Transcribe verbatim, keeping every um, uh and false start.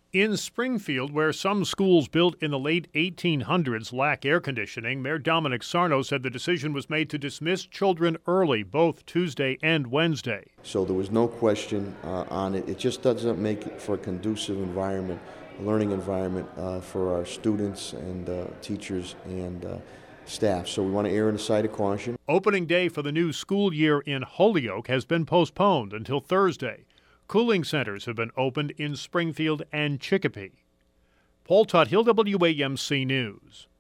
In Springfield, where some schools built in the late eighteen hundreds lack air conditioning, Mayor Dominic Sarno said the decision was made to dismiss children early, both Tuesday and Wednesday. So there was no question uh, on it. It just doesn't make it for a conducive environment, a learning environment uh, for our students and uh, teachers and uh, staff. So we want to err on the side of caution. Opening day for the new school year in Holyoke has been postponed until Thursday. Cooling centers have been opened in Springfield and Chicopee. Paul Tuthill, W A M C News.